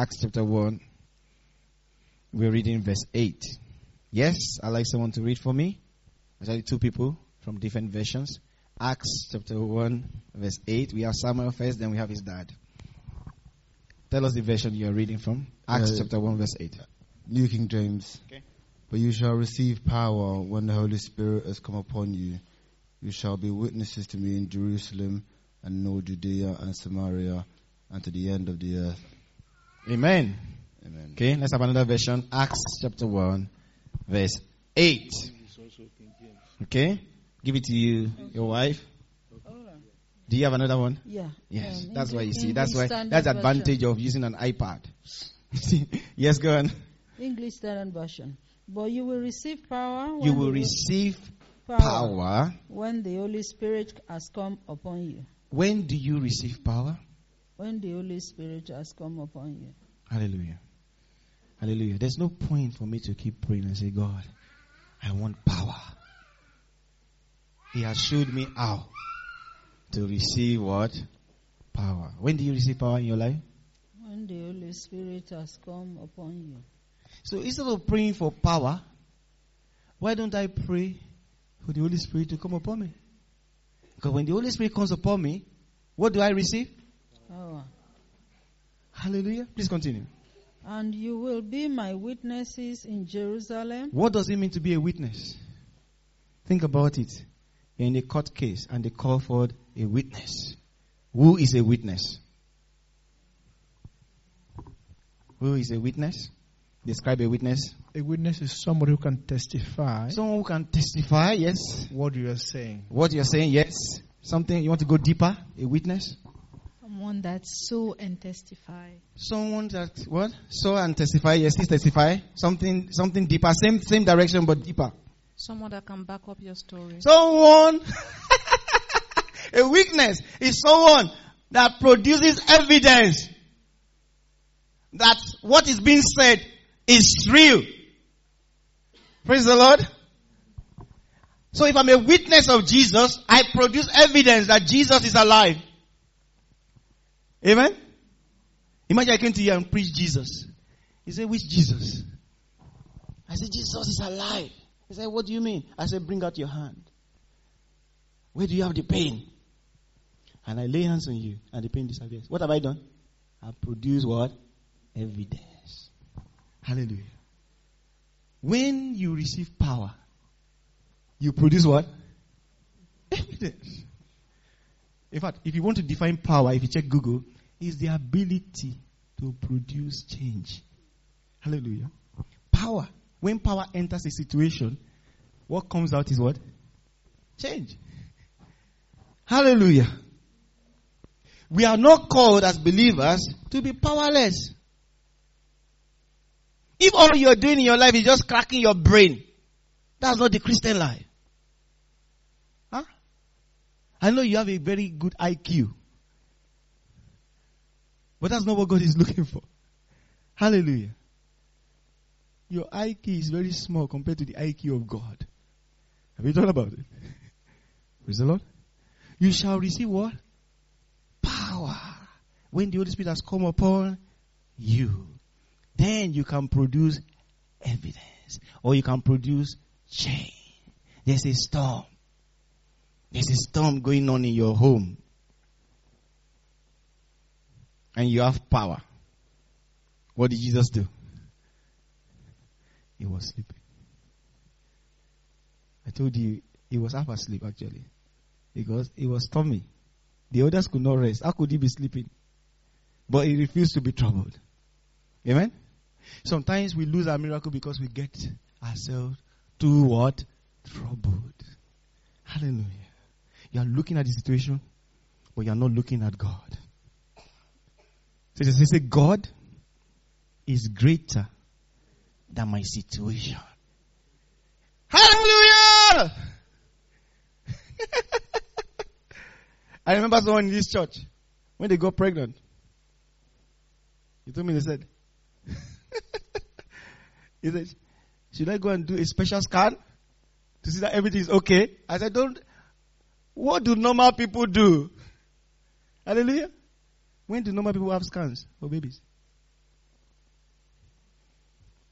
Acts chapter 1. We're reading verse 8. Yes, I'd like someone to read for me. Actually, two people from different versions. Acts chapter 1, verse 8. We have Samuel first, then we have his dad. Tell us the version you're reading from. Acts chapter 1, verse 8. New King James. Okay. But you shall receive power when the Holy Spirit has come upon you. You shall be witnesses to me in Jerusalem and in all Judea and Samaria and to the end of the earth. Amen. Amen. Okay, let's have another version. Acts chapter 1, verse 8. Okay, give it to you, your wife. Do you have another one? Yeah. Yes, that's why you see. English That's Standard the advantage of using an iPad. Yes, go on. English Standard Version. But you will receive power. You will receive power when the Holy Spirit has come upon you. When do you receive power? When the Holy Spirit has come upon you. Hallelujah. Hallelujah. There's no point for me to keep praying and say, God, I want power. He has showed me how to receive what? Power. When do you receive power in your life? When the Holy Spirit has come upon you. So instead of praying for power, why don't I pray for the Holy Spirit to come upon me? Because when the Holy Spirit comes upon me, what do I receive? Power. Hallelujah. Please continue. And you will be my witnesses in Jerusalem. What does it mean to be a witness? Think about it. You're in a court case and they call for a witness. Who is a witness? Who is a witness? Describe a witness. A witness is somebody who can testify. Someone who can testify, yes. What you are saying. What you're saying, yes. Something, you want to go deeper? A witness? Someone that saw and testify. Someone that, what? Saw and testify, yes, please testify. Something deeper. Same direction, but deeper. Someone that can back up your story. Someone, a witness is someone that produces evidence that what is being said is real. Praise the Lord. So if I'm a witness of Jesus, I produce evidence that Jesus is alive. Amen? Imagine I came to you and preached Jesus. He said, which Jesus? I said, Jesus is alive. He said, what do you mean? I said, bring out your hand. Where do you have the pain? And I lay hands on you and the pain disappears. What have I done? I produced what? Evidence. Hallelujah. When you receive power, you produce what? Evidence. In fact, if you want to define power, if you check Google, it's the ability to produce change. Hallelujah. Power. When power enters a situation, what comes out is what? Change. Hallelujah. We are not called as believers to be powerless. If all you're doing in your life is just cracking your brain, that's not the Christian life. Huh? I know you have a very good IQ. But that's not what God is looking for. Hallelujah. Your IQ is very small compared to the IQ of God. Have you thought about it? Praise the Lord. You shall receive what? Power. When the Holy Spirit has come upon you, then you can produce evidence. Or you can produce change. There's a storm. There's a storm going on in your home. And you have power. What did Jesus do? He was sleeping. I told you, he was half asleep actually. Because it was stormy. The others could not rest. How could he be sleeping? But he refused to be troubled. Amen? Sometimes we lose our miracle because we get ourselves too what? Troubled. Hallelujah. You are looking at the situation, but you are not looking at God. So say, God is greater than my situation. Hallelujah! I remember someone in this church, when they got pregnant, he told me, they said, he said, should I go and do a special scan to see that everything is okay? I said, what do normal people do? Hallelujah. When do normal people have scans for babies?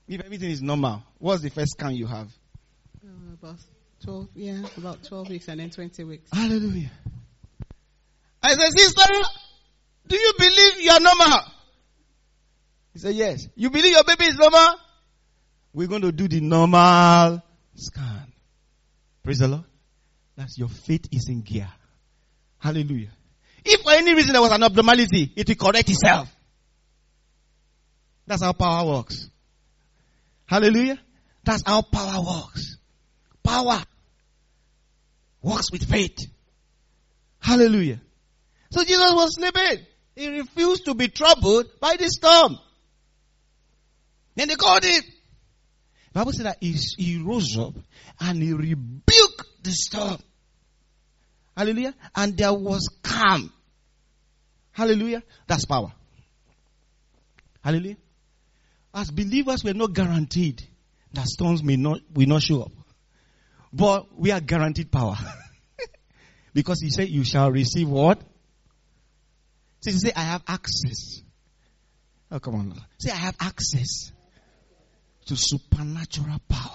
If everything is normal, what's the first scan you have? About 12, yeah, about 12 weeks and then 20 weeks. Hallelujah. I said, sister, do you believe you are normal? He said, yes. You believe your baby is normal? We're going to do the normal scan. Praise the Lord. That's your faith is in gear. Hallelujah. If for any reason there was an abnormality, it will correct itself. That's how power works. Hallelujah. That's how power works. Power works with faith. Hallelujah. So Jesus was sleeping. He refused to be troubled by the storm. Then they called him. The Bible said that he rose up and he rebuked the storm. Hallelujah. And there was calm. Hallelujah. That's power. Hallelujah. As believers, we're not guaranteed that storms will not show up. But we are guaranteed power. Because he said, you shall receive what? So he said, I have access. Oh, come on. Say, I have access to supernatural power.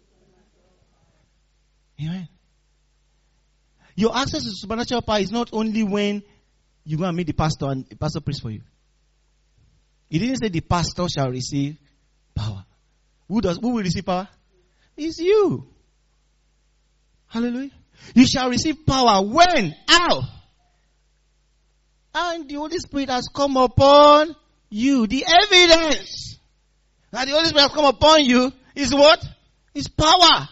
Amen. Your access to supernatural power is not only when you go and meet the pastor and the pastor prays for you. He didn't say the pastor shall receive power. Who will receive power? It's you. Hallelujah. You shall receive power when? How? And the Holy Spirit has come upon you. The evidence that the Holy Spirit has come upon you is what? Is power.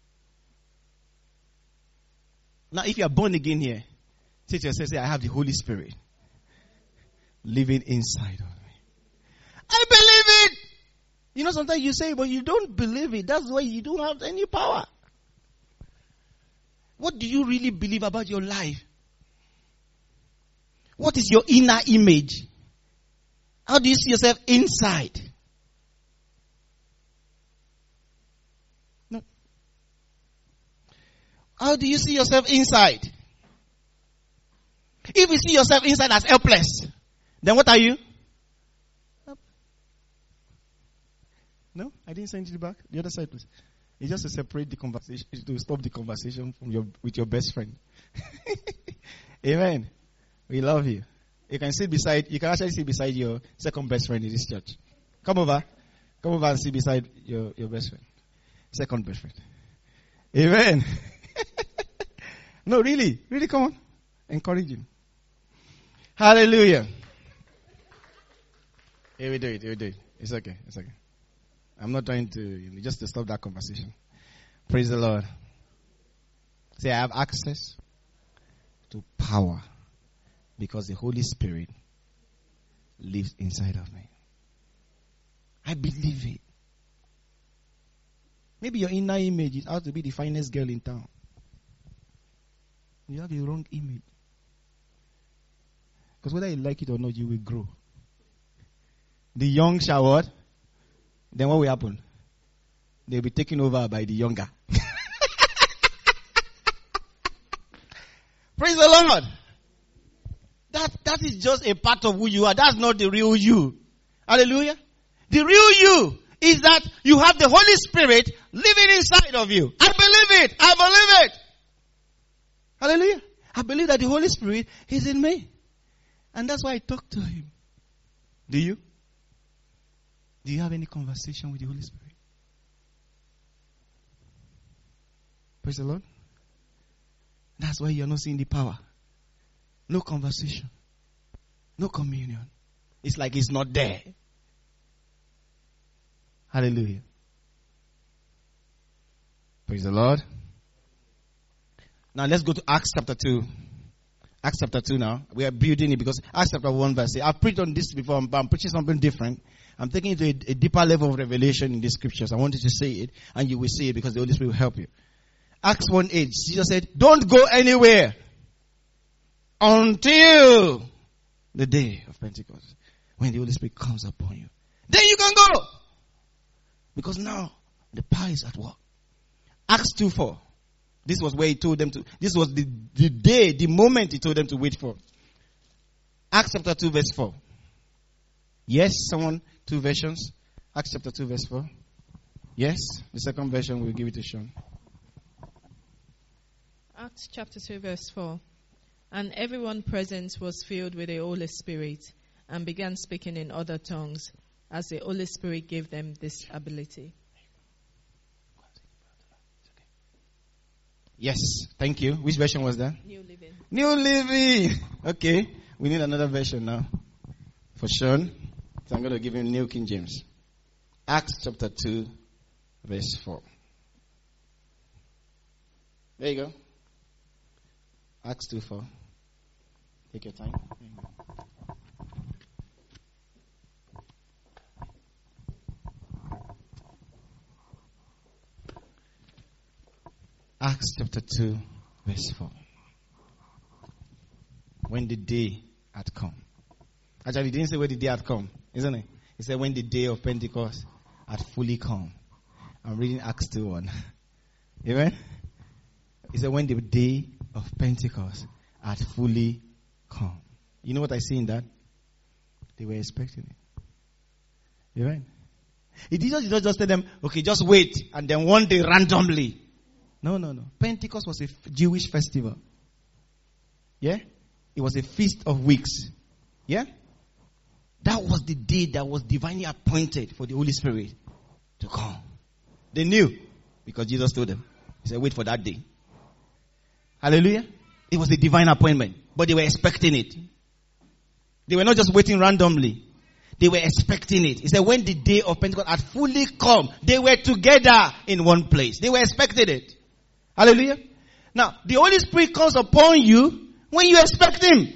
Now if you are born again here, say to yourself, say, I have the Holy Spirit living inside of me. I believe it. You know, sometimes you say, but you don't believe it. That's why you don't have any power. What do you really believe about your life? What is your inner image? How do you see yourself inside? No. How do you see yourself inside? If you see yourself inside as helpless, then what are you? No, I didn't send you back. The other side, please. It's just to separate the conversation, to stop the conversation with your best friend. Amen. We love you. You can actually sit beside your second best friend in this church. Come over and sit beside your best friend. Second best friend. Amen. No, really, come on. Encourage him. Hallelujah. Here we do it. It's okay. I'm not trying to, just to stop that conversation. Praise the Lord. Say, I have access to power because the Holy Spirit lives inside of me. I believe it. Maybe your inner image is out to be the finest girl in town. You have a wrong image. Because whether you like it or not, you will grow. The young shall what? Then what will happen? They'll be taken over by the younger. Praise the Lord. That is just a part of who you are. That's not the real you. Hallelujah. The real you is that you have the Holy Spirit living inside of you. I believe it. Hallelujah. I believe that the Holy Spirit is in me. And that's why I talk to him. Do you? Do you have any conversation with the Holy Spirit? Praise the Lord. That's why you're not seeing the power. No conversation. No communion. It's like it's not there. Hallelujah. Praise the Lord. Now let's go to Acts chapter 2. Acts chapter 2 now. We are building it because Acts chapter 1 verse 8. I've preached on this before, but I'm preaching something different. I'm taking it to a deeper level of revelation in the scriptures. I want you to say it, and you will see it because the Holy Spirit will help you. Acts 1:8. Jesus said, don't go anywhere until the day of Pentecost, when the Holy Spirit comes upon you. Then you can go. Because now the power is at work. Acts 2:4. This was where he told them to, this was the day, the moment he told them to wait for. Acts chapter 2 verse 4. Yes, someone, two versions. Acts chapter 2 verse 4. Yes, the second version we'll give it to Sean. Acts chapter 2 verse 4. And everyone present was filled with the Holy Spirit and began speaking in other tongues as the Holy Spirit gave them this ability. Yes, thank you. Which version was that? New Living. New Living. Okay, we need another version now for Sean. So I'm going to give him New King James. Acts chapter 2 verse 4. There you go. Acts 2:4. Take your time. Acts chapter 2 verse 4. When the day had come. Actually, he didn't say when the day had come, isn't it? He said when the day of Pentecost had fully come. I'm reading Acts 2:1. Amen? He said when the day of Pentecost had fully come. You know what I see in that? They were expecting it. Amen? He did not just tell them, okay, just wait, and then one day randomly. No. Pentecost was a Jewish festival. Yeah? It was a feast of weeks. Yeah? That was the day that was divinely appointed for the Holy Spirit to come. They knew because Jesus told them. He said, wait for that day. Hallelujah. It was a divine appointment, but they were expecting it. They were not just waiting randomly. They were expecting it. He said when the day of Pentecost had fully come, they were together in one place. They were expecting it. Hallelujah. Now, the Holy Spirit comes upon you when you expect Him.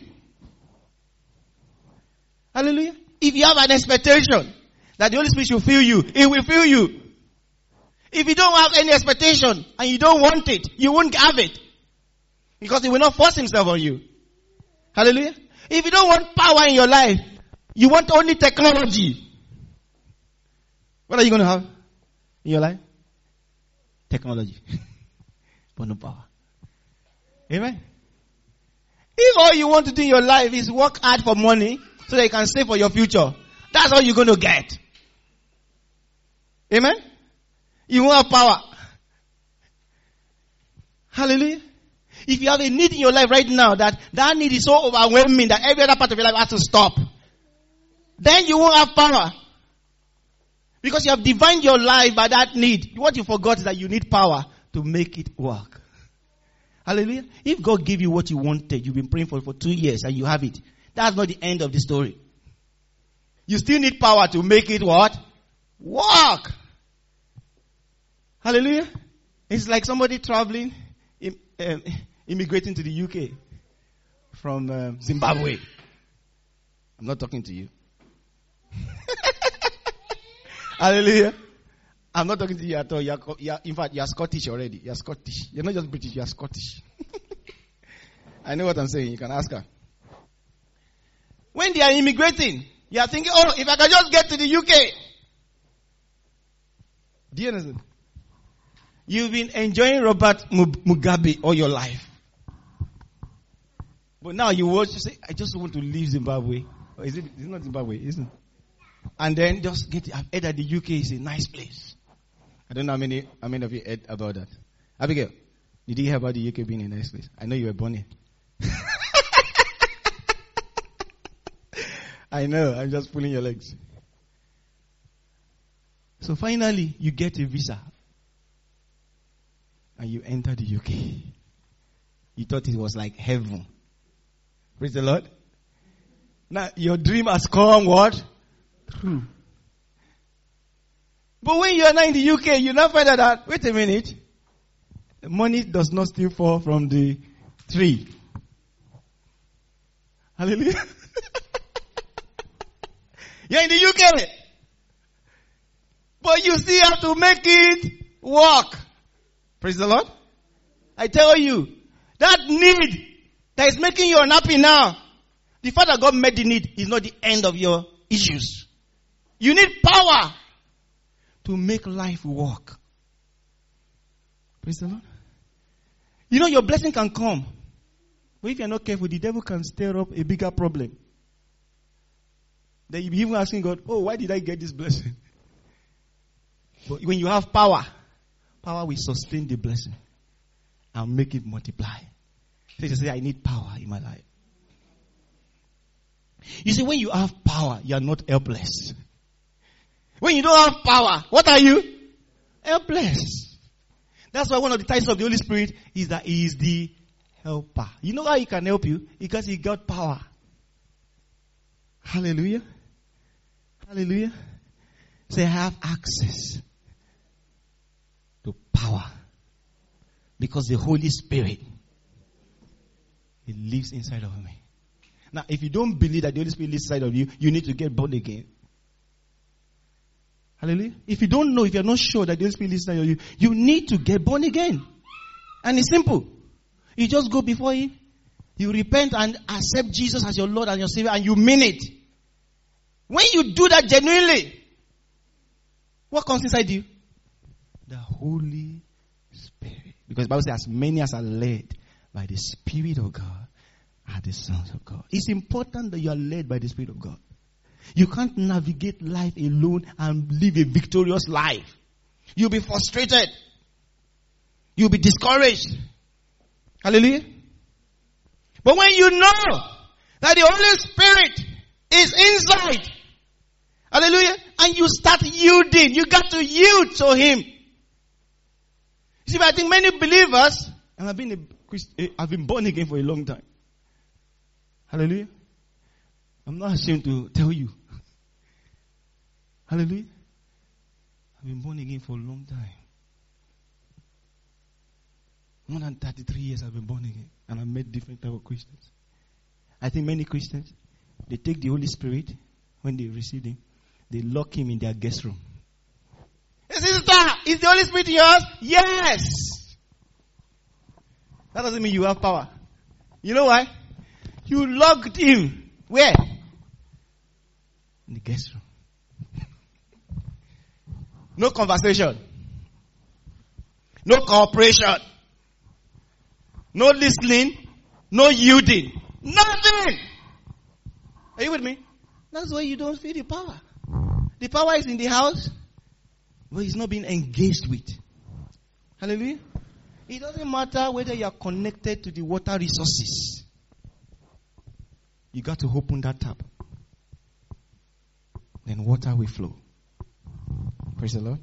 Hallelujah. If you have an expectation that the Holy Spirit should fill you, He will fill you. If you don't have any expectation and you don't want it, you won't have it. Because He will not force Himself on you. Hallelujah. If you don't want power in your life, you want only technology. What are you going to have in your life? Technology. But no power. Amen. If all you want to do in your life is work hard for money so that you can save for your future, that's all you're going to get. Amen. You won't have power. Hallelujah. If you have a need in your life right now that need is so overwhelming that every other part of your life has to stop, then you won't have power. Because you have divined your life by that need. What you forgot is that you need power to make it work. Hallelujah. If God gave you what you wanted, you've been praying for 2 years and you have it, that's not the end of the story. You still need power to make it what? Work. Hallelujah. It's like somebody traveling, immigrating to the UK from Zimbabwe. I'm not talking to you. Hallelujah. I'm not talking to you at all. In fact, you're Scottish already. You're Scottish. You're not just British, you're Scottish. I know what I'm saying. You can ask her. When they are immigrating, you are thinking, oh, if I can just get to the UK. Do you understand? You've been enjoying Robert Mugabe all your life. But now you watch, you say, I just want to leave Zimbabwe. Or it's not Zimbabwe, isn't it? And then just get it. I've heard that the UK is a nice place. I don't know how many of you heard about that. Abigail, did you hear about the UK being a nice place? I know you were born here. I know, I'm just pulling your legs. So finally, you get a visa. And you enter the UK. You thought it was like heaven. Praise the Lord. Now, your dream has come what? True. But when you are now in the UK, you now find out that, wait a minute, the money does not still fall from the tree. Hallelujah. You're in the UK. But you still have to make it work. Praise the Lord. I tell you, that need that is making you unhappy now, the fact that God made the need is not the end of your issues. You need power to make life work. Praise the Lord. You know your blessing can come. But if you're not careful, the devil can stir up a bigger problem. Then you'll be even asking God, oh, why did I get this blessing? But when you have power, power will sustain the blessing and make it multiply. So you say, I need power in my life. You see, when you have power, you are not helpless. When you don't have power, what are you? Helpless. That's why one of the titles of the Holy Spirit is that He is the helper. You know how He can help you? Because He got power. Hallelujah. Hallelujah. Say, I have access to power. Because the Holy Spirit, He lives inside of me. Now, if you don't believe that the Holy Spirit lives inside of you, you need to get born again. Hallelujah. If you don't know, if you're not sure that the Holy Spirit lives inside of you, you need to get born again. And it's simple. You just go before Him. You repent and accept Jesus as your Lord and your Savior, and you mean it. When you do that genuinely, what comes inside you? The Holy Spirit. Because the Bible says, as many as are led by the Spirit of God are the sons of God. It's important that you are led by the Spirit of God. You can't navigate life alone and live a victorious life. You'll be frustrated. You'll be discouraged. Hallelujah. But when you know that the Holy Spirit is inside, hallelujah, and you start yielding, you got to yield to Him. You see, I think many believers, and I've been born again for a long time. Hallelujah. I'm not ashamed to tell you. Hallelujah. I've been born again for a long time. More than 33 years I've been born again. And I've met different type of Christians. I think many Christians, they take the Holy Spirit, when they receive Him, they lock Him in their guest room. Hey, sister, is the Holy Spirit in your house? Yes. That doesn't mean you have power. You know why? You locked Him. Where? In the guest room. No conversation. No cooperation. No listening. No yielding. Nothing. Are you with me? That's why you don't feel the power. The power is in the house, but it's not being engaged with. Hallelujah. It doesn't matter whether you are connected to the water resources. You got to open that tap. Then water will flow. Praise the Lord.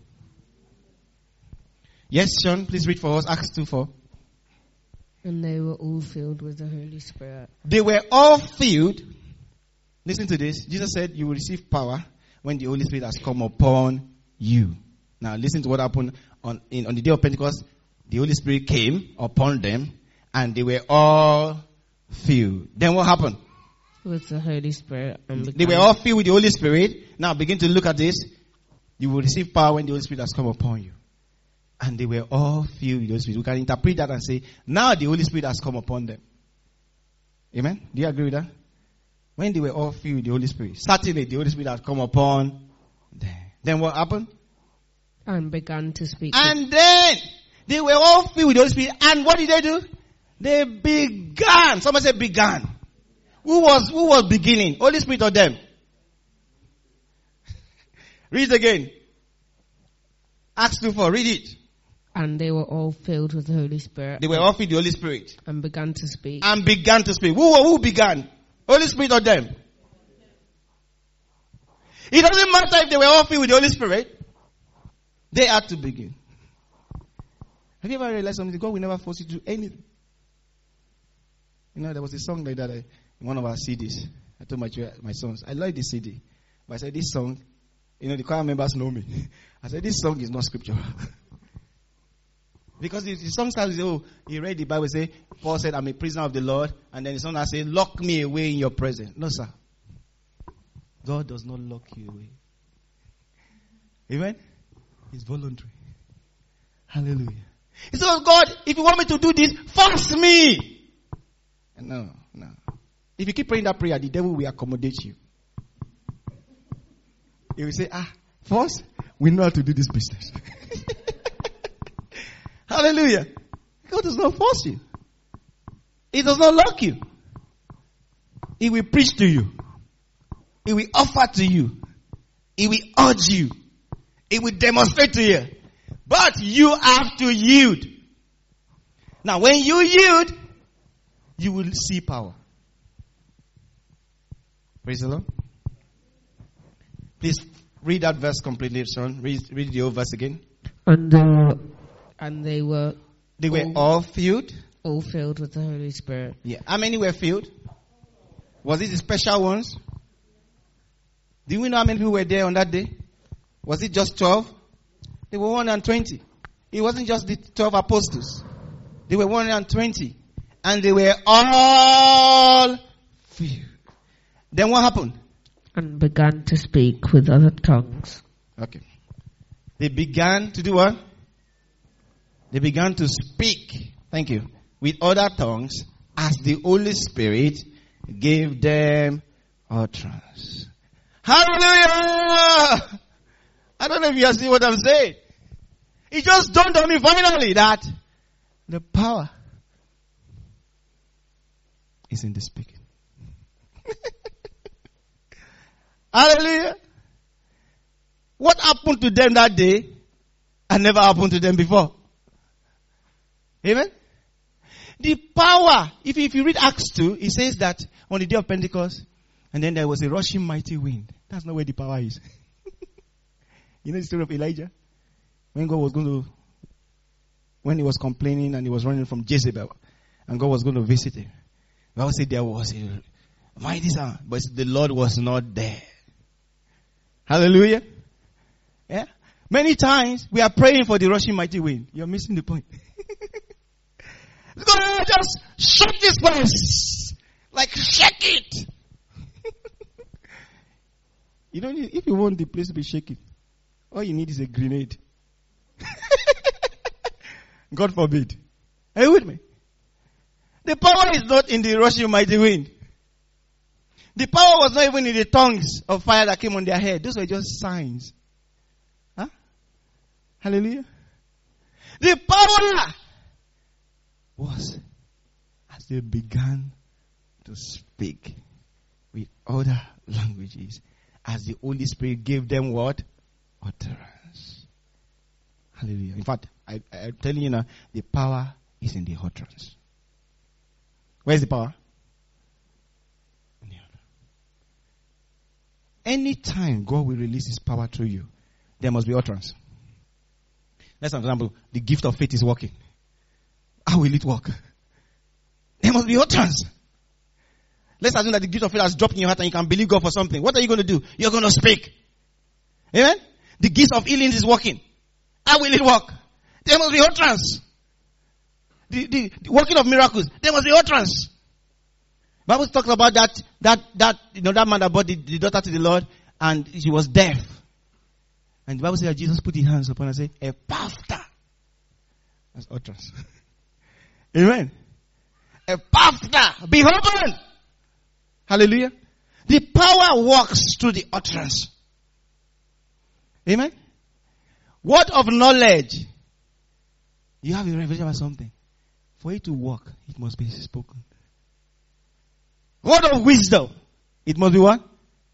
Yes, Sean, please read for us Acts 2:4. And they were all filled with the Holy Spirit. They were all filled. Listen to this. Jesus said you will receive power when the Holy Spirit has come upon you. Now listen to what happened on the day of Pentecost. The Holy Spirit came upon them and they were all filled. Then what happened? With the Holy Spirit. They were all filled with the Holy Spirit. Now begin to look at this. You will receive power when the Holy Spirit has come upon you. And they were all filled with the Holy Spirit. We can interpret that and say, now the Holy Spirit has come upon them. Amen? Do you agree with that? When they were all filled with the Holy Spirit, certainly the Holy Spirit had come upon them. Then what happened? And began to speak. And then they were all filled with the Holy Spirit. And what did they do? They began. Somebody said began. Who was beginning? Holy Spirit or them? Read it again. Acts 2:4. Read it. And they were all filled with the Holy Spirit. They were all filled with the Holy Spirit. And began to speak. And began to speak. Who began? Holy Spirit or them? It doesn't matter if they were all filled with the Holy Spirit. They had to begin. Have you ever realized something? God will never force you to do anything. You know, there was a song like that in one of our CDs. I told my sons, I like this CD. But I said, this song, you know, the choir members know me. I said, this song is not scriptural. Because the song starts with, oh, he read the Bible, say, Paul said, I'm a prisoner of the Lord. And then the song says, lock me away in your presence. No, sir. God does not lock you away. Amen? It's voluntary. Hallelujah. He said, oh God, if you want me to do this, force me. No. If you keep praying that prayer, the devil will accommodate you. He will say, force? We know how to do this business. Hallelujah. God does not force you. He does not lock you. He will preach to you. He will offer to you. He will urge you. It will demonstrate to you. But you have to yield. Now, when you yield, you will see power. Praise the Lord. Please read that verse completely, son. Read the whole verse again. And they were all filled. All filled with the Holy Spirit. Yeah. How many were filled? Was it the special ones? Do we know how many people were there on that day? Was it just 12? There were 120. It wasn't just the 12 apostles. There were 120. And they were all filled. Then what happened? And began to speak with other tongues. Okay. They began to do what? They began to speak. Thank you. With other tongues as the Holy Spirit gave them utterance. Hallelujah! I don't know if you are seeing what I'm saying. It just dawned on me finally that the power is in the speaking. Hallelujah. What happened to them that day had never happened to them before. Amen. The power, if you read Acts 2, it says that on the day of Pentecost, and then there was a rushing mighty wind. That's not where the power is. You know the story of Elijah? When he was complaining and he was running from Jezebel, and God was going to visit him. God said there was a mighty sound, but the Lord was not there. Hallelujah. Yeah. Many times we are praying for the rushing mighty wind. You're missing the point. God, just shake this place. Like shake it. You don't need, if you want the place to be shaken, all you need is a grenade. God forbid. Are you with me? The power is not in the rushing mighty wind. The power was not even in the tongues of fire that came on their head. Those were just signs. Huh? Hallelujah. The power was as they began to speak with other languages, as the Holy Spirit gave them what? Utterance. Hallelujah. In fact, I'm telling you now, the power is in the utterance. Where's the power? In the utterance. Anytime God will release His power through you, there must be utterance. Let's have an example. The gift of faith is working. How will it work? There must be utterance. Let's assume that the gift of faith has dropped in your heart and you can believe God for something. What are you going to do? You're going to speak. Amen? The gift of healing is working. How will it work? There must be utterance. The working of miracles. There must be utterance. Bible talks about that man that brought the daughter to the Lord and she was deaf. And the Bible says that Jesus put his hands upon her and said, Ephphatha. That's utterance. Amen. Ephphatha. Be open. Hallelujah. The power works through the utterance. Amen. Word of knowledge. You have a revelation about something. For it to work, it must be spoken. Word of wisdom. It must be what?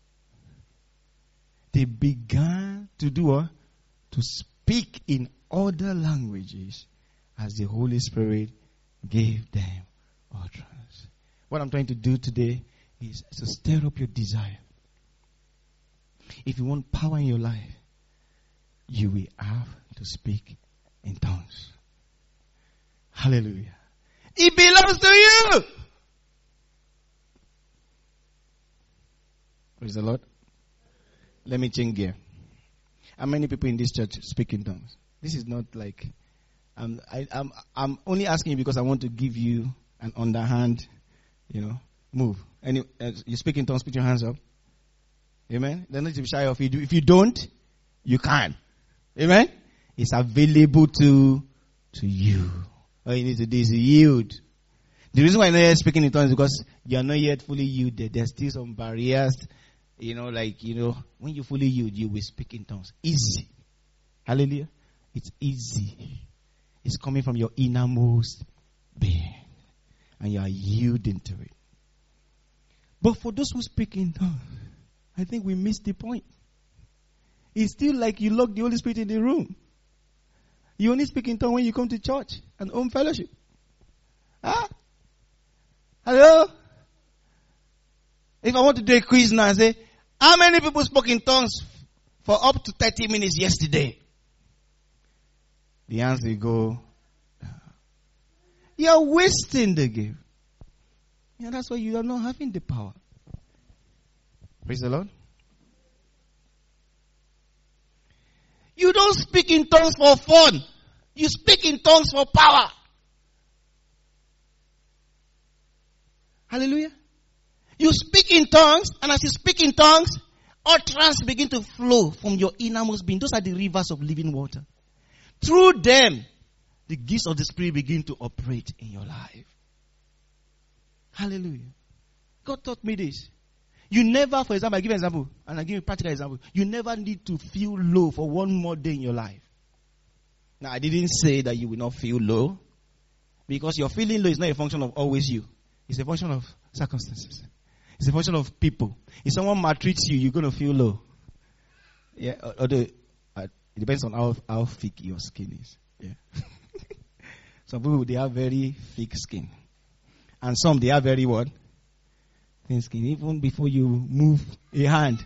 They began to do what? To speak in other languages as the Holy Spirit gave them utterance. What I'm trying to do today is to stir up your desire. If you want power in your life, you will have to speak in tongues. Hallelujah. It belongs to you. Praise the Lord. Let me change gear. How many people in this church speak in tongues? This is not like I'm only asking you because I want to give you an underhand, move. And you speak in tongues, put your hands up. Amen. Don't need to be shy of it. If you don't, you can. Amen. It's available to you. All you need to do is yield. The reason why you're not yet speaking in tongues is because you're not yet fully yielded. There's still some barriers. When you fully yield, you will speak in tongues. Easy. Hallelujah. It's easy. It's coming from your innermost being. And you are yielding to it. But for those who speak in tongues, I think we missed the point. It's still like you lock the Holy Spirit in the room. You only speak in tongues when you come to church and home fellowship. Huh? Hello? If I want to do a quiz now and say, how many people spoke in tongues for up to 30 minutes yesterday? The answer will go, you're wasting the gift. Yeah, that's why you are not having the power. Praise the Lord. You don't speak in tongues for fun. You speak in tongues for power. Hallelujah. You speak in tongues, and as you speak in tongues, utterance begin to flow from your innermost being. Those are the rivers of living water. Through them, the gifts of the Spirit begin to operate in your life. Hallelujah. God taught me this. You never, for example, I give an example, and I give you a practical example. You never need to feel low for one more day in your life. Now, I didn't say that you will not feel low, because your feeling low is not a function of always you. It's a function of circumstances. It's a function of people. If someone maltreats you, you're going to feel low. Yeah, although it depends on how thick your skin is. Yeah. Some people, they have very thick skin. And some, they have very what? Thin skin. Even before you move a hand.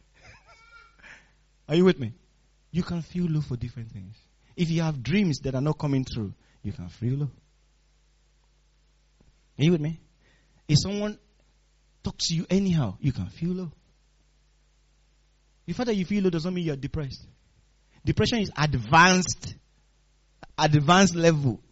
Are you with me? You can feel low for different things. If you have dreams that are not coming true, you can feel low. Are you with me? If someone talks to you anyhow, you can feel low. The fact that you feel low doesn't mean you're depressed. Depression is advanced level.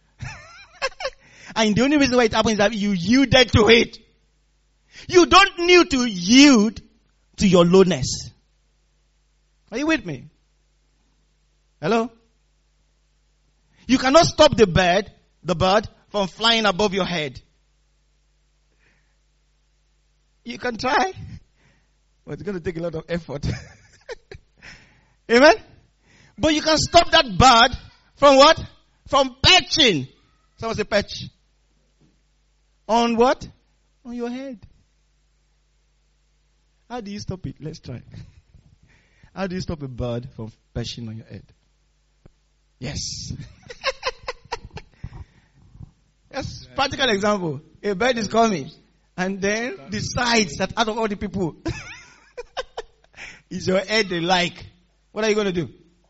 And the only reason why it happens is that you yielded to it. You don't need to yield to your lowness. Are you with me? Hello? You cannot stop the bird from flying above your head. You can try, but it's going to take a lot of effort. Amen? But you can stop that bird from what? From perching. Someone say perch. On what? On your head. How do you stop it? Let's try. How do you stop a bird from perching on your head? Yes. That's a practical example. A bird is coming. And then decides that out of all the people, is your head they like. What are you going to do?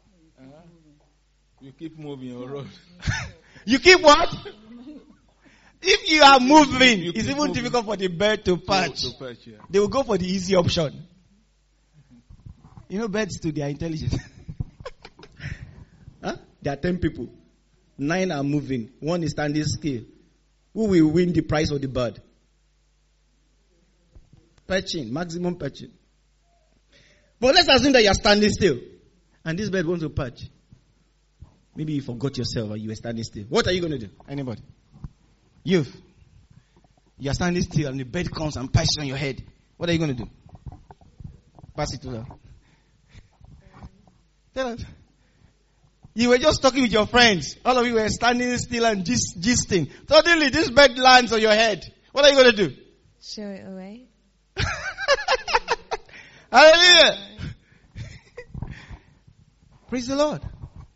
You keep moving your road. You keep what? If you are moving, it's even difficult for the bird to perch. Yeah. They will go for the easy option. You know, birds too, they are intelligent. Huh? There are 10 people. 9 are moving. 1 is standing still. Who will win the prize of the bird? Perching, maximum perching. But let's assume that you are standing still. And this bird wants to perch. Maybe you forgot yourself or you were standing still. What are you going to do? Anybody? Youth. You are standing still and the bird comes and perches on your head. What are you going to do? Pass it to her. Tell us. You were just talking with your friends. All of you were standing still and gisting. Suddenly this bird lands on your head. What are you going to do? Show it away. Hallelujah. Praise the Lord.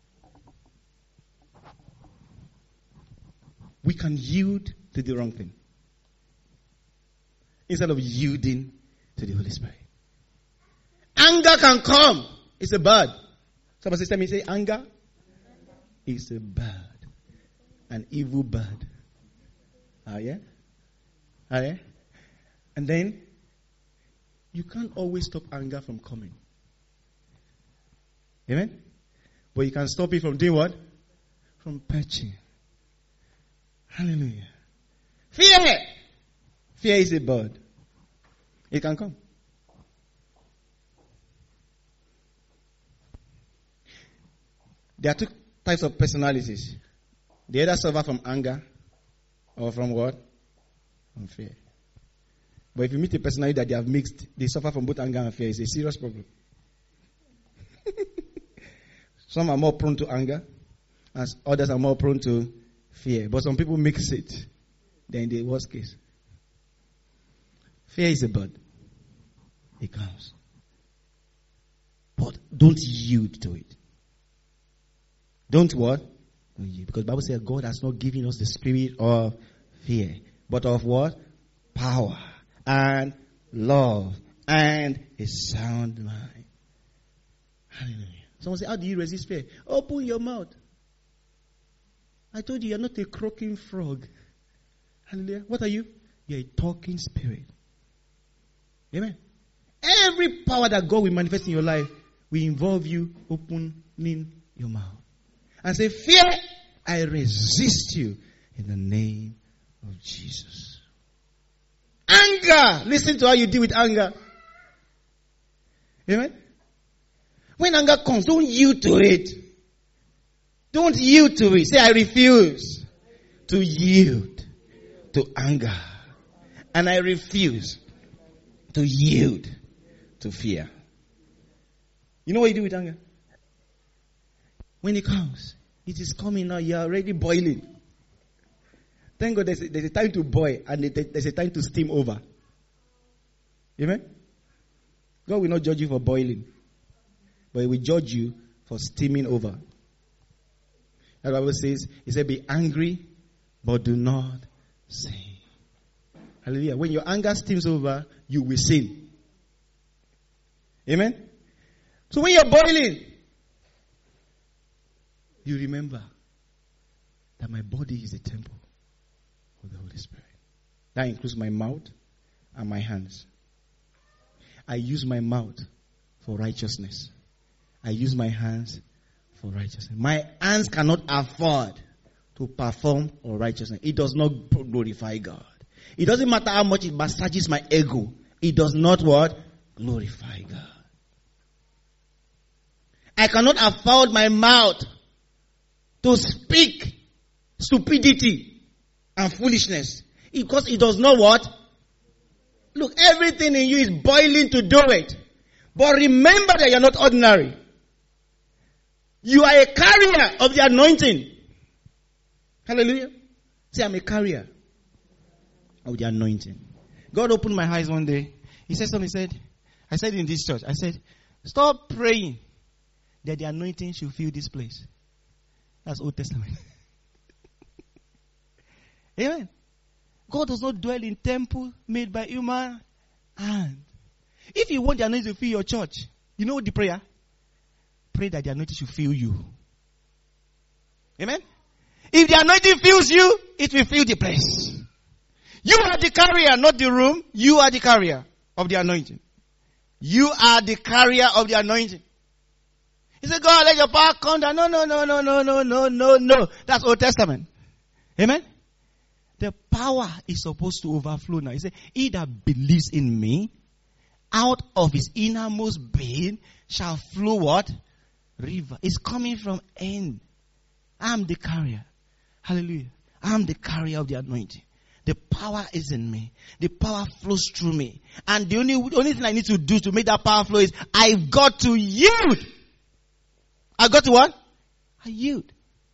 We can yield to the wrong thing instead of yielding to the Holy Spirit. Anger can come. It's a bird. Somebody say anger is a bird. An evil bird. Yeah? Yeah? And then you can't always stop anger from coming. Amen? But you can stop it from doing what? From perching. Hallelujah. Fear! Fear is a bird. It can come. There are 2 types of personalities. They either suffer from anger or from what? From fear. But if you meet a personality that they have mixed, they suffer from both anger and fear. It's a serious problem. Some are more prone to anger, and others are more prone to fear. But some people mix it. They're in the worst case. Fear is a bird. It comes. But don't yield to it. Don't what? Don't yield. Because the Bible says God has not given us the spirit of fear, but of what? Power and love and a sound mind. Hallelujah. Someone say, how do you resist fear? Open your mouth. I told you, you're not a croaking frog. Hallelujah. What are you? You're a talking spirit. Amen. Every power that God will manifest in your life will involve you opening your mouth. And say, fear, I resist you in the name of Jesus. Anger. Listen to how you deal with anger. Amen. When anger comes, don't yield to it. Don't yield to it. Say, I refuse to yield to anger. And I refuse to yield to fear. You know what you do with anger? When it comes, it is coming now, you are already boiling. Thank God there's a time to boil and there's a time to steam over. Amen? God will not judge you for boiling, but He will judge you for steaming over. The Bible says, He said, be angry, but do not sin. Hallelujah. When your anger steams over, you will sin. Amen? So when you're boiling, you remember that my body is a temple of the Holy Spirit. That includes my mouth and my hands. I use my mouth for righteousness. I use my hands for righteousness. My hands cannot afford to perform righteousness. It does not glorify God. It doesn't matter how much it massages my ego. It does not what? Glorify God. I cannot afford my mouth to speak stupidity and foolishness. Because it does not what? Look, everything in you is boiling to do it. But remember that you're not ordinary. You are a carrier of the anointing. Hallelujah. Say, I'm a carrier of the anointing. God opened my eyes one day. He said something. I said in this church, I said, stop praying that the anointing should fill this place. That's Old Testament. Amen. God does not dwell in temple made by human hand. If you want the anointing to fill your church, you know the prayer? Pray that the anointing should fill you. Amen. If the anointing fills you, it will fill the place. You are the carrier, not the room. You are the carrier of the anointing. You are the carrier of the anointing. He said, God, let your power come down. No. That's Old Testament. Amen. The power is supposed to overflow now. He said, he that believes in me, out of his innermost being shall flow what? River. It's coming from end. I'm the carrier. Hallelujah. I'm the carrier of the anointing. The power is in me. The power flows through me. And the only thing I need to do to make that power flow is I've got to yield. I've got to what? I yield.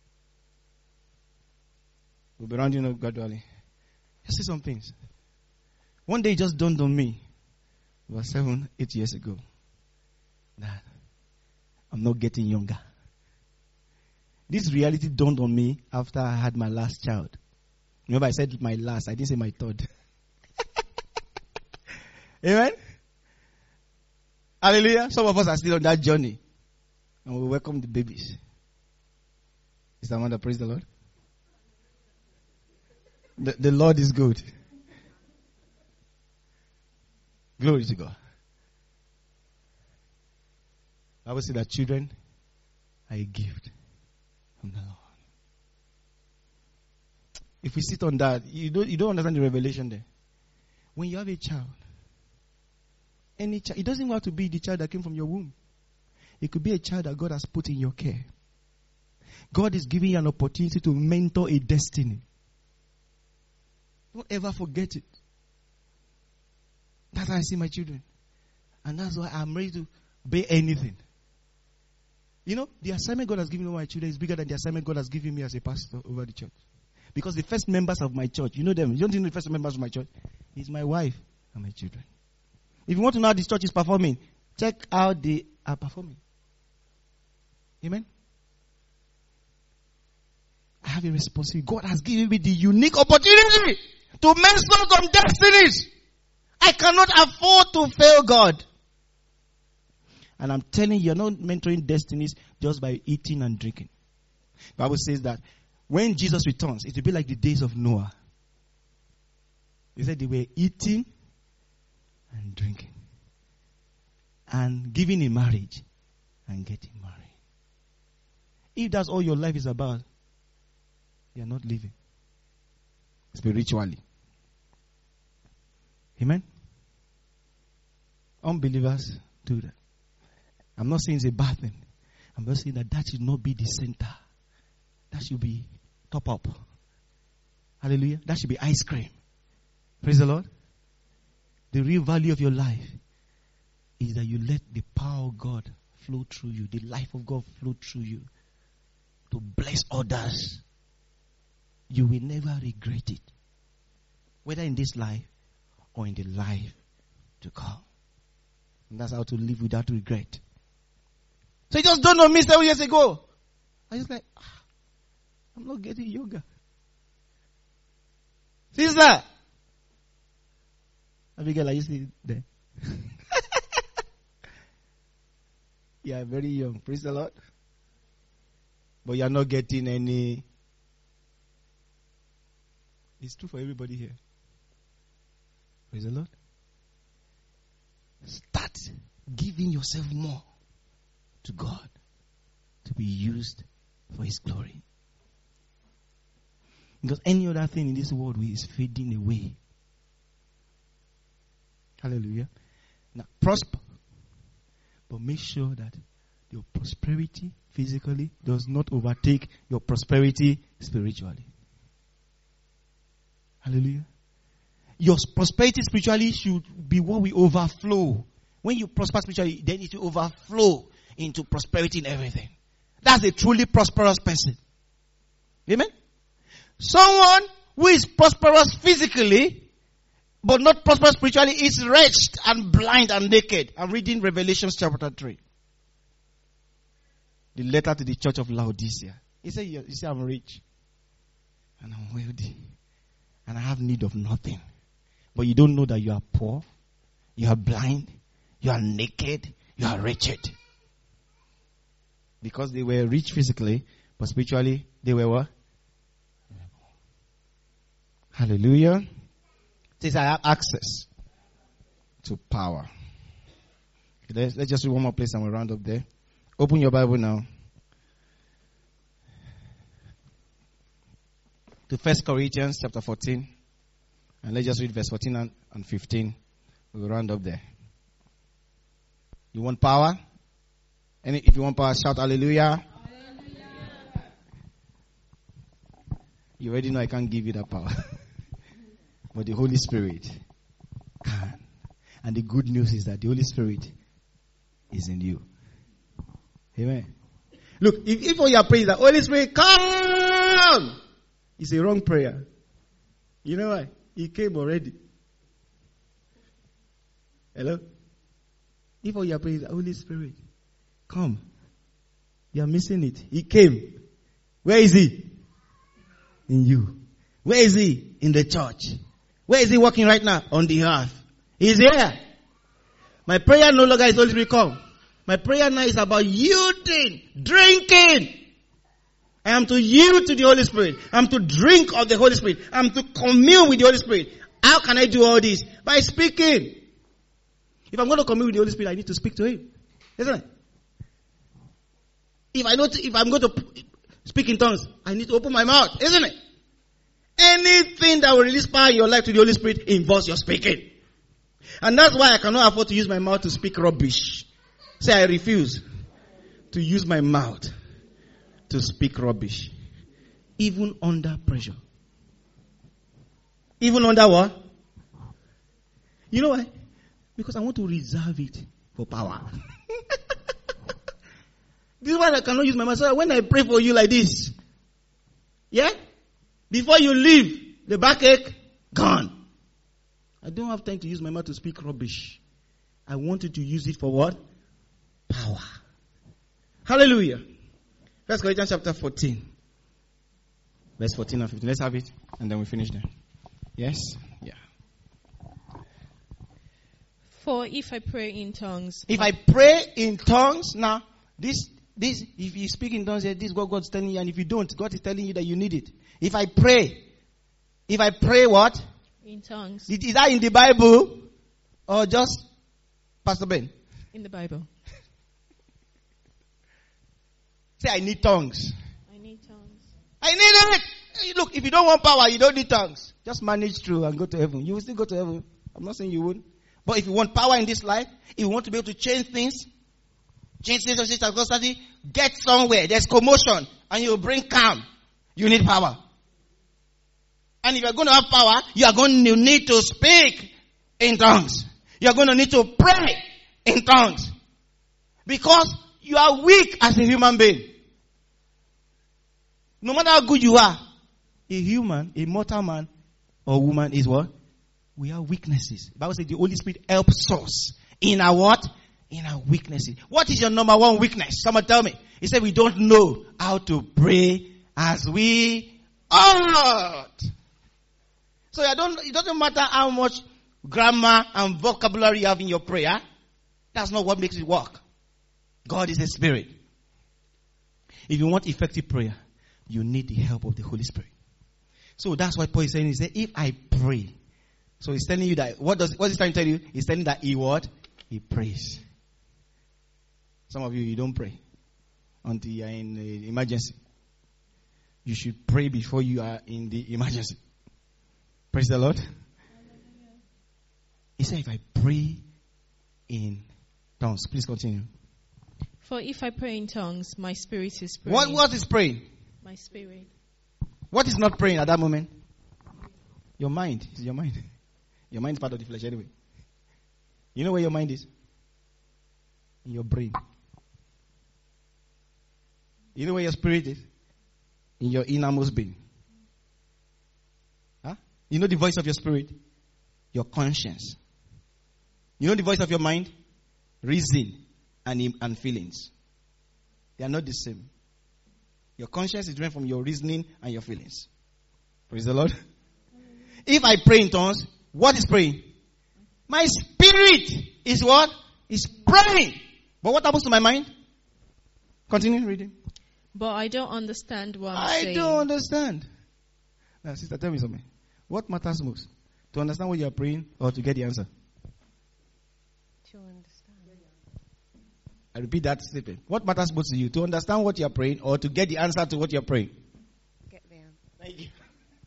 We'll be rounding up gradually. Just say some things. One day it just dawned on me, about 7-8 years ago, that I'm not getting younger. This reality dawned on me after I had my last child. Remember I said my last, I didn't say my third. Amen? Hallelujah. Some of us are still on that journey. And we welcome the babies. Is that one that praise the Lord? The Lord is good. Glory to God. I would say that children are a gift from the Lord. If we sit on that, you don't understand the revelation there. When you have a child, any child, it doesn't have to be the child that came from your womb. It could be a child that God has put in your care. God is giving you an opportunity to mentor a destiny. Don't ever forget it. That's how I see my children. And that's why I'm ready to bear anything. You know, the assignment God has given over my children is bigger than the assignment God has given me as a pastor over the church. Because the first members of my church, you know them. You don't know the first members of my church? It's my wife and my children. If you want to know how this church is performing, check how they are performing. Amen. I have a responsibility. God has given me the unique opportunity to mentor some destinies. I cannot afford to fail God. And I'm telling you, you're not mentoring destinies just by eating and drinking. The Bible says that when Jesus returns, it will be like the days of Noah. He said they were eating and drinking and giving in marriage and getting married. If that's all your life is about, you're not living spiritually. Amen? Unbelievers do that. I'm not saying it's a bad thing. I'm just saying that should not be the center. That should be top up. Hallelujah. That should be ice cream. Praise the Lord. The real value of your life is that you let the power of God flow through you. The life of God flow through you. To bless others. You will never regret it. Whether in this life or in the life to come. And that's how to live without regret. So you just don't know me 7 years ago. I was like, I'm not getting yoga. Sister. Abigail, are you still there? You are very young. Praise the Lord. But you are not getting any. It's true for everybody here. Praise the Lord. Start giving yourself more to God to be used for His glory. Because any other thing in this world is fading away. Hallelujah. Now, prosper. But make sure that your prosperity physically does not overtake your prosperity spiritually. Hallelujah. Your prosperity spiritually should be what we overflow. When you prosper spiritually, then it will overflow into prosperity in everything. That's a truly prosperous person. Amen? Someone who is prosperous physically, but not prosperous spiritually, is wretched and blind and naked. I'm reading Revelation chapter 3. The letter to the church of Laodicea. He said, I'm rich. And I'm wealthy. And I have need of nothing. But you don't know that you are poor. You are blind. You are naked. You are wretched. Because they were rich physically, but spiritually, they were what? Hallelujah. It says, I have access to power. Okay, let's just read one more place and we'll round up there. Open your Bible now to 1 Corinthians chapter 14. And let's just read verse 14 and 15. We'll round up there. You want power? If you want power, shout hallelujah. Hallelujah. You already know I can't give you that power. But the Holy Spirit can. And the good news is that the Holy Spirit is in you. Amen. Look, if all you are praying that Holy Spirit come, it's a wrong prayer. You know why? He came already. Hello? If all you are praying is that Holy Spirit come, you are missing it. He came. Where is He? In you. Where is He? In the church. Where is He working right now? On the earth. He's here. My prayer no longer is Holy Spirit come. My prayer now is about yielding, drinking. I am to yield to the Holy Spirit. I am to drink of the Holy Spirit. I am to commune with the Holy Spirit. How can I do all this? By speaking. If I'm going to commune with the Holy Spirit, I need to speak to Him. Isn't it? If I'm going to speak in tongues, I need to open my mouth. Isn't it? Anything that will release power in your life to the Holy Spirit involves your speaking. And that's why I cannot afford to use my mouth to speak rubbish. Say, I refuse to use my mouth to speak rubbish. Even under pressure. Even under what? You know why? Because I want to reserve it for power. This is why I cannot use my mouth. So when I pray for you like this, yeah? Before you leave, the backache, gone. I don't have time to use my mouth to speak rubbish. I wanted to use it for what? Power. Hallelujah. 1 Corinthians chapter 14. Verse 14 and 15. Let's have it. And then we finish there. Yes? Yeah. For if I pray in tongues. If I pray in tongues, now, this, if you speak in tongues, this is what God's telling you. And if you don't, God is telling you that you need it. If I pray what? In tongues. Is that in the Bible? Or just Pastor Ben? In the Bible. Say, I need tongues. I need tongues. I need it. Look, if you don't want power, you don't need tongues. Just manage through and go to heaven. You will still go to heaven. I'm not saying you won't. But if you want power in this life, if you want to be able to change things, change relationships constantly, get somewhere. There's commotion and you'll bring calm. You need power. And if you're going to have power, you are going to need to speak in tongues. You are going to need to pray in tongues. Because you are weak as a human being. No matter how good you are, a human, a mortal man or woman is what? We have weaknesses. The Bible says the Holy Spirit helps us in our what? In our weaknesses. What is your number one weakness? Someone tell me. He said we don't know how to pray as we ought. So it doesn't matter how much grammar and vocabulary you have in your prayer. That's not what makes it work. God is a spirit. If you want effective prayer, you need the help of the Holy Spirit. So that's why Paul is saying, he said, if I pray. So he's telling you that, what he's trying to tell you? He's telling you that he what? He prays. Some of you don't pray until you are in an emergency. You should pray before you are in the emergency. Praise the Lord. He said, if I pray in tongues. Please continue. For if I pray in tongues, my spirit is praying. What is praying? My spirit. What is not praying at that moment? Your mind. It's your mind. Your mind is part of the flesh anyway. You know where your mind is? In your brain. You know where your spirit is? In your innermost being. Huh? You know the voice of your spirit? Your conscience. You know the voice of your mind? Reason and feelings. They are not the same. Your conscience is different from your reasoning and your feelings. Praise the Lord. If I pray in tongues, what is praying? My spirit is what? Is praying. But what happens to my mind? Continue reading. But I don't understand what I'm saying. I don't understand. Now, sister, tell me something. What matters most? To understand what you are praying or to get the answer? To understand. I repeat that statement. What matters most to you? To understand what you are praying or to get the answer to what you are praying? Get the answer. Thank you.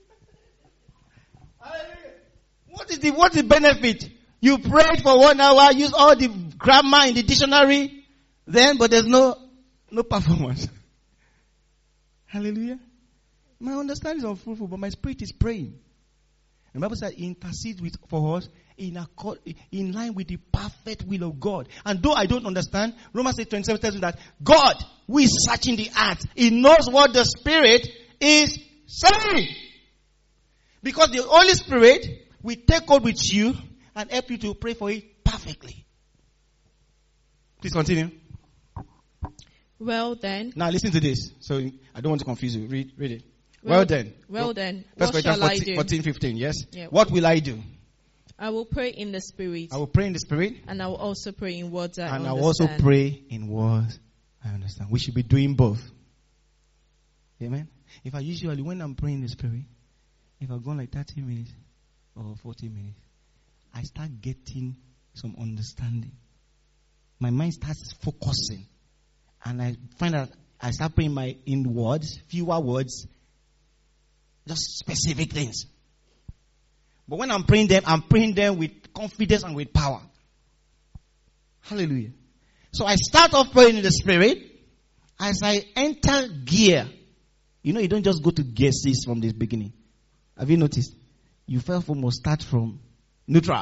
What's the benefit? You prayed for 1 hour, use all the grammar in the dictionary, but there's no performance. Hallelujah. My understanding is unfruitful, but my spirit is praying. And the Bible says, intercede for us in line with the perfect will of God. And though I don't understand, Romans 8:27 tells me that God, who is searching the heart, He knows what the Spirit is saying. Because the Holy Spirit will take hold with you and help you to pray for it perfectly. Please continue. Well then. Now listen to this. So I don't want to confuse you. Read it. Well then. What shall I do? 14:15. Yes. Yeah. What will I do? I will pray in the Spirit. I will pray in the Spirit. And I will also pray in words I understand. And I will also pray in words I understand. We should be doing both. Amen. If I usually, when I'm praying in the Spirit, if I've gone like 30 minutes or 40 minutes, I start getting some understanding. My mind starts focusing. And I find that I start praying in words, fewer words, just specific things. But when I'm praying them with confidence and with power. Hallelujah. So I start off praying in the Spirit. As I enter gear, you don't just go to gear 6 from the beginning. Have you noticed? You first must start from neutral.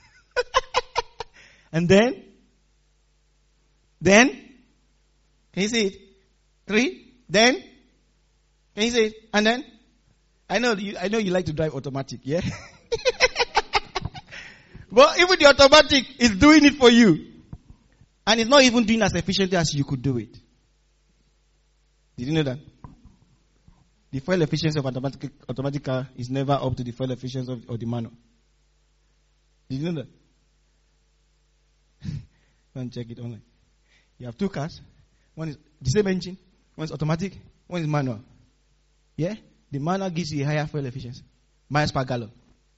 And then, can you see it? 3, then, can you see it? And then, I know you like to drive automatic, yeah? But even the automatic is doing it for you. And it's not even doing as efficiently as you could do it. Did you know that? The fuel efficiency of automatic car is never up to the fuel efficiency of the manual. Did you know that? Go and check it online. You have two cars. One is the same engine. One is automatic. One is manual. Yeah? The manual gives you a higher fuel efficiency. Miles per gallon.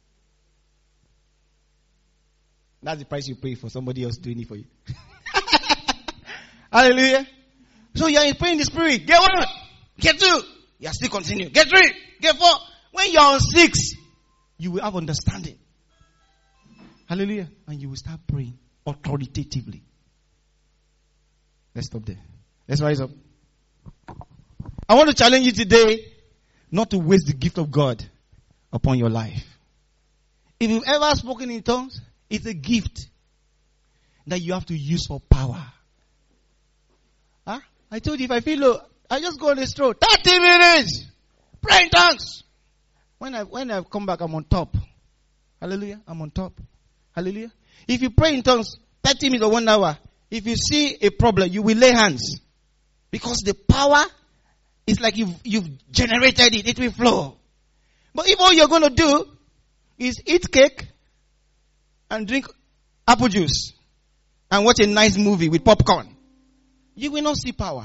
That's the price you pay for somebody else doing it for you. Hallelujah. So you are praying in the spirit. Get 1. Get 2. You are still continuing. Get 3. Get 4. When you are on 6, you will have understanding. Hallelujah. And you will start praying authoritatively. Let's stop there. Let's rise up. I want to challenge you today not to waste the gift of God upon your life. If you've ever spoken in tongues, it's a gift that you have to use for power. Huh? I told you, if I feel low, I just go on the stroll. 30 minutes! Pray in tongues! When I come back, I'm on top. Hallelujah. I'm on top. Hallelujah. If you pray in tongues 30 minutes or 1 hour, if you see a problem, you will lay hands. Because the power is like you've generated it. It will flow. But if all you're going to do is eat cake and drink apple juice and watch a nice movie with popcorn, you will not see power.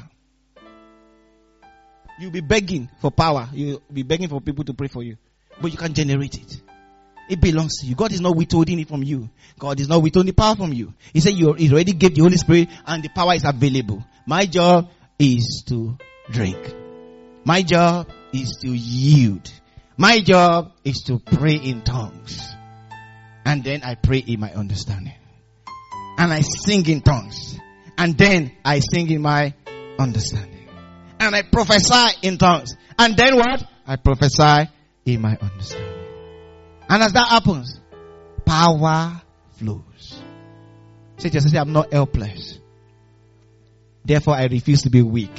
You'll be begging for power. You'll be begging for people to pray for you. But you can generate it. It belongs to you. God is not withholding it from you. God is not withholding the power from you. He said He already gave the Holy Spirit and the power is available. My job is to drink. My job is to yield. My job is to pray in tongues. And then I pray in my understanding. And I sing in tongues. And then I sing in my understanding. And I prophesy in tongues. And then what? I prophesy in my understanding. And as that happens, power flows. Say to yourself, I'm not helpless. Therefore, I refuse to be weak.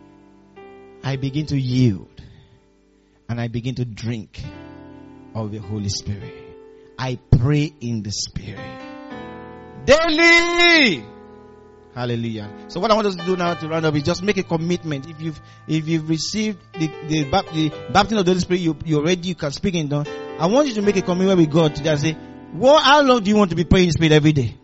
I begin to yield. And I begin to drink of the Holy Spirit. I pray in the Spirit. Daily! Hallelujah. So what I want us to do now to round up is just make a commitment. If you've received the baptism of the Holy Spirit, you're ready, you can speak in tongues. I want you to make a commitment with God today and say, how long do you want to be praying in spirit every day?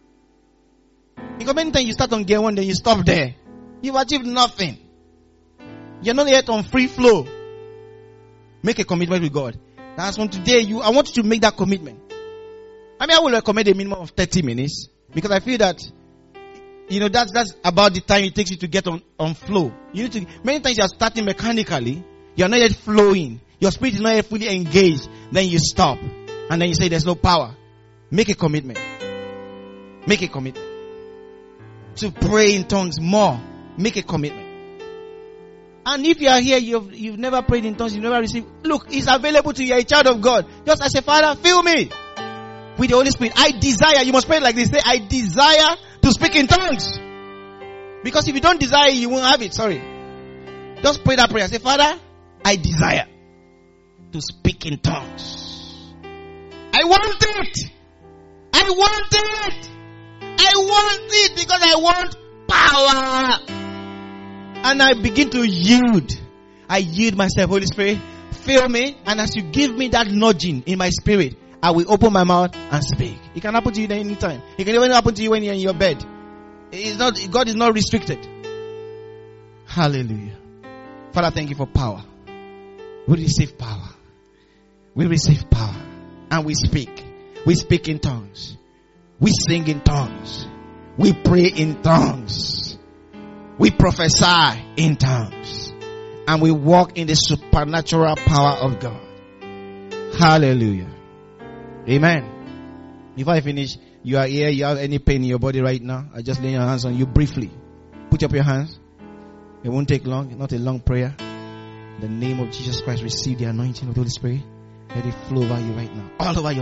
Because many times you start on gear 1, then you stop there. You've achieved nothing. You're not yet on free flow. Make a commitment with God. That's from today, I want you to make that commitment. I will recommend a minimum of 30 minutes. Because I feel that, that's about the time it takes you to get on flow. Many times you are starting mechanically. You are not yet flowing. Your spirit is not yet fully engaged. Then you stop. And then you say there's no power. Make a commitment. Make a commitment. To pray in tongues more. Make a commitment. And if you are here, you've never prayed in tongues, you've never received. Look, it's available to you. You're a child of God. Just as a Father, fill me with the Holy Spirit. I desire. You must pray like this. Say, I desire to speak in tongues. Because if you don't desire, you won't have it. Sorry. Just pray that prayer. Say, Father, I desire to speak in tongues. I want it. I want it. I want it because I want power. And I begin to yield. I yield myself, Holy Spirit. Fill me. And as you give me that nudging in my spirit, I will open my mouth and speak. It can happen to you at any time. It can even happen to you when you're in your bed. God is not restricted. Hallelujah. Father, thank you for power. We receive power. We receive power. And we speak. We speak in tongues. We sing in tongues. We pray in tongues. We prophesy in tongues. And we walk in the supernatural power of God. Hallelujah. Amen. Before I finish, you are here, you have any pain in your body right now, I just lay your hands on you briefly. Put up your hands. It won't take long. It's not a long prayer. In the name of Jesus Christ, receive the anointing of the Holy Spirit. Let it flow over you right now. All over your